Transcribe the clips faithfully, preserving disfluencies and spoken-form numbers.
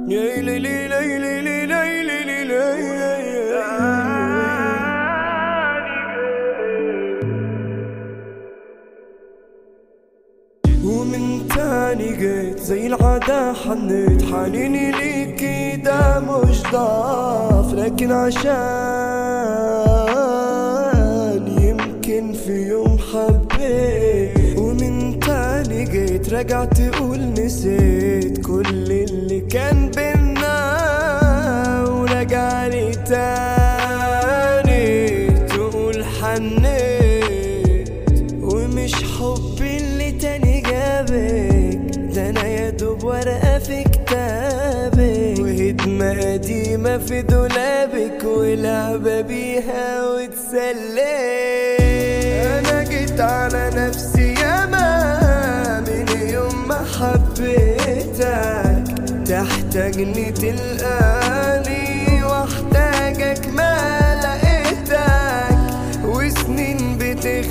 يا ليلي ليلي ليلي ليلي ومن تاني جيت زي العادة حنيت حنيني ليكي ده مش ضعف لكن عشان يمكن في يوم حبيت. ومن تاني جيت رجعت تقول نسيت كل اللي كان بينا ورجعني تاني تقول حنيت ومش حبي اللي تاني جابك ده انا يا دوب ورقة في كتابك وهدمة قديمة في دولابك ولعبة بيها واتسليت. انا جيت على نفسي ياما من يوم ما حبيتك تحتاجني تلقاني واحتاجك ما لقيتك وسنين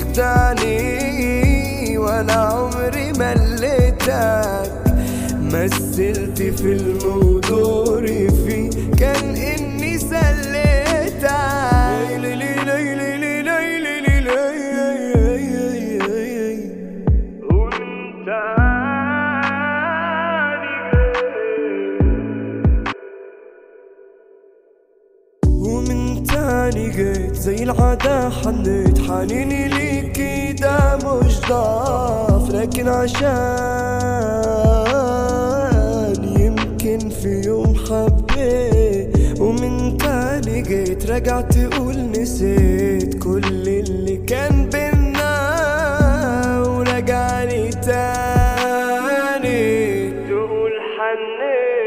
بتخدعني وانا عمري مليتك مثلت في الموضوع فيه كان اني سليتك. ليلي ليلي ليلي ليلي ليلي وانت ومن تاني جيت زي العادة حنيت حنيني ليكي ده مش ضعف لكن عشان يمكن في يوم حبيت. ومن تاني جيت رجعت تقول نسيت كل اللي كان بينا ورجعني تاني تقول حنيت